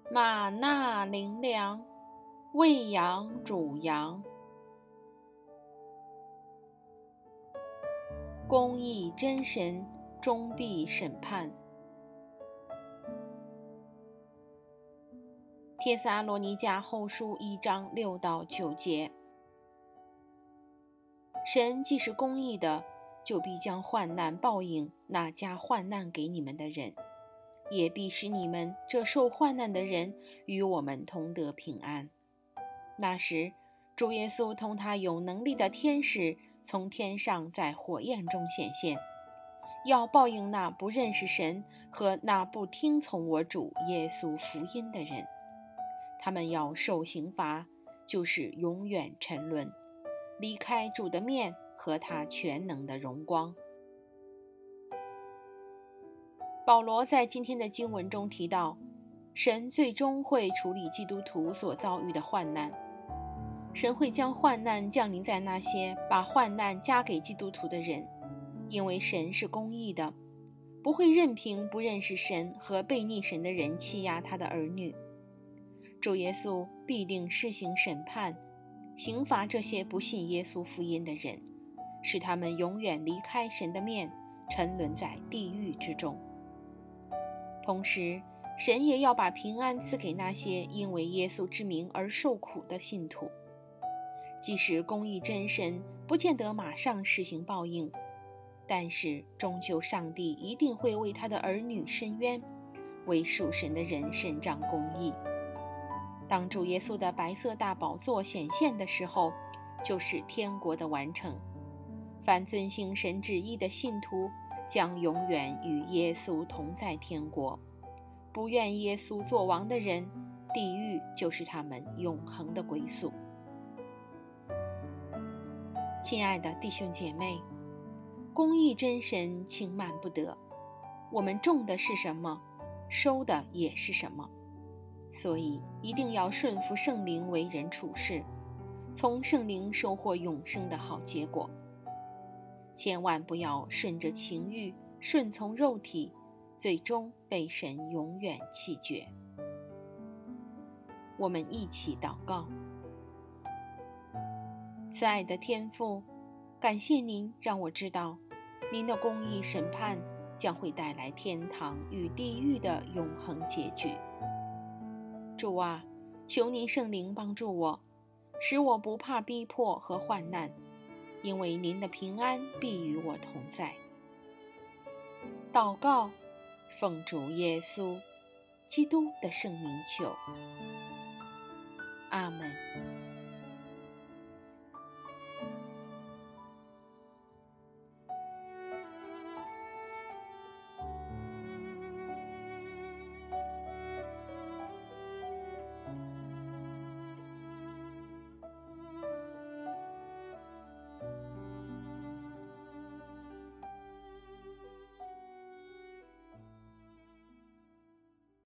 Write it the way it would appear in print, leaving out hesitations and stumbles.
玛纳灵粮，喂养主羊。公义真神，终必审判。帖撒罗尼迦后书1章6到9节。神既是公义的，就必将患难报应那加患难给你们的人，也必使你们这受患难的人与我们同得平安。那时，主耶稣同他有能力的天使从天上在火焰中显现，要报应那不认识神和那不听从我主耶稣福音的人。他们要受刑罚，就是永远沉沦，离开主的面和他全能的荣光。保罗在今天的经文中提到，神最终会处理基督徒所遭遇的患难。神会将患难降临在那些把患难加给基督徒的人，因为神是公义的，不会任凭不认识神和悖逆神的人欺压他的儿女。主耶稣必定施行审判，刑罚这些不信耶稣福音的人，使他们永远离开神的面，沉沦在地狱之中。同时，神也要把平安赐给那些因为耶稣之名而受苦的信徒。即使公义真神不见得马上施行报应，但是终究上帝一定会为他的儿女伸冤，为属神的人伸张公义。当主耶稣的白色大宝座显现的时候，就是天国的完成。凡遵行神旨意的信徒将永远与耶稣同在天国，不愿耶稣作王的人，地狱就是他们永恒的归宿。亲爱的弟兄姐妹，公义真神轻慢不得，我们种的是什么，收的也是什么。所以一定要顺服圣灵为人处事，从圣灵收获永生的好结果。千万不要顺着情欲，顺从肉体，最终被神永远弃绝。我们一起祷告。慈爱的天父，感谢您让我知道，您的公义审判将会带来天堂与地狱的永恒结局。主啊，求您圣灵帮助我，使我不怕逼迫和患难，因为您的平安必与我同在。祷告，奉主耶稣基督的圣名求，阿们。